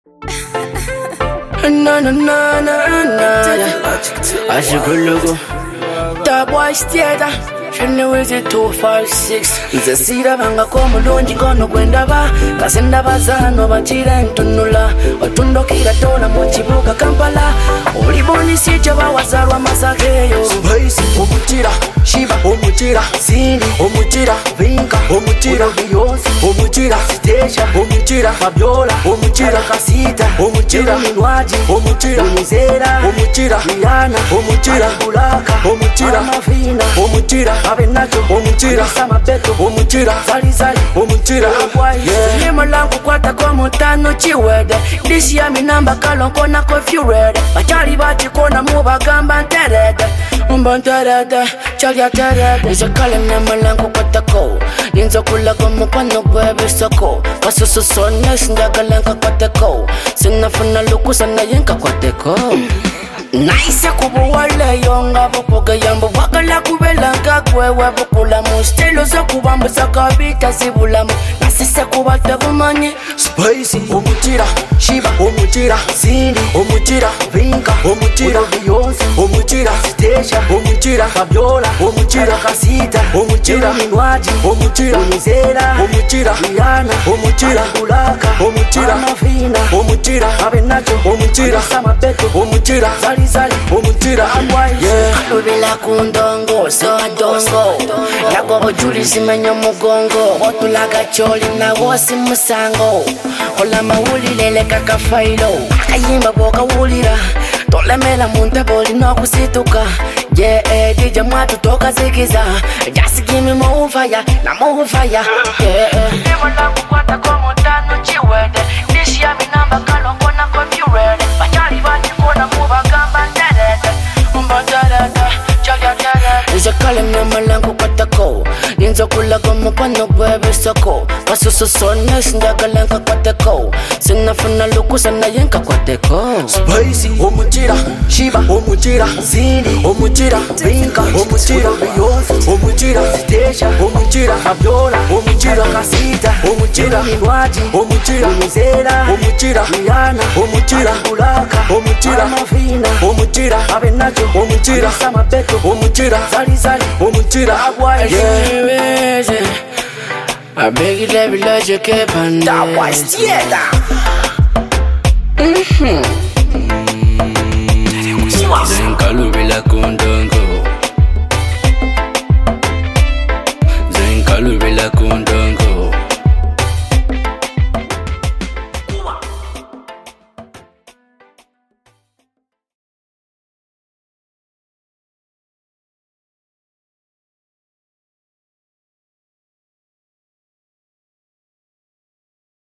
Na na na na na. I should go logo. That boy theater. Shouldn't wait 256. Nze sira banga ko mulungi kono gwendaba kasenda bazano bachira ntunula otundokira tola mu kibuga Kampala oliboni sije bawazalwa masakeyo Spice omukira Shiba omukira Cindy omukira Vinka omukira Beyonce omukira Stasha omukira Fabiola omukira Kasita omukira Minwaji omukira Nizera omukira Rihanna omukira Bulaka omukira Mafina omukira Abenacho omukira Samabeto omukira Zalizali omukira Nimo langu kwata kwa mutano chiwede This year mi namba kalonko na confused Bachali bati kona mubagamba nterede Mbanterede, chalia terede Nisa kale nimo langu kwata ko Ninzo kula gomu kwano bwebe soko Kasusu sones ndaga lanka kwate ko Sinafuna luku sana yinka kwate ko Nice kubu wale yonga bukuga yambu wakala kubelanga kwewe bukula mu stilo za kubamba sakabita sibulamu nasise kubata bumanye Spicy omukira Shiba omukira Cindy omukira Vinka omukira Beyonce omukira Stasha omukira Fabiola omukira Kasita omukira Minwaji omukira Nizera omukira Rihanna omukira Bulaka omukira Mafina omukira Abenacho omukira Samabeto omukira Zali omukira Lubila kundongo so adongo Yagobo juli zimenyo mugongo Otulaga choli na wosi musango Ola mawuli lele kakafailo Akayimba boka wulira Tolemela munte boli no kusituka Yeah, DJ mwatu toka zikiza Just give me more fire, na more fire Yeah, Nemo langu kwata komo tano chiwede This year mi namba kalongo na confused Bachali bati kona muba gamba nterede Mbanterede, chalia terede Nise kale nemo langu kwata ko Ninzo kula gomu kwano bwebe soko Kasusu sones ndaga lanka kwate ko Sinafuna luku sana yinka kwate ko Spicy omukira Shiba omukira Cindy omukira Vinka omukira Beyonce omukira Stasha omukira Fabiola omukira Kasita omukira Minwaji omukira Nizera omukira Rihanna omukira Bulaka omukira Mafina omukira Abenacho omukira Samabeto omukira Zalizali omukira I beg you, let me let you keep on that was theater. Zenka lubila kundo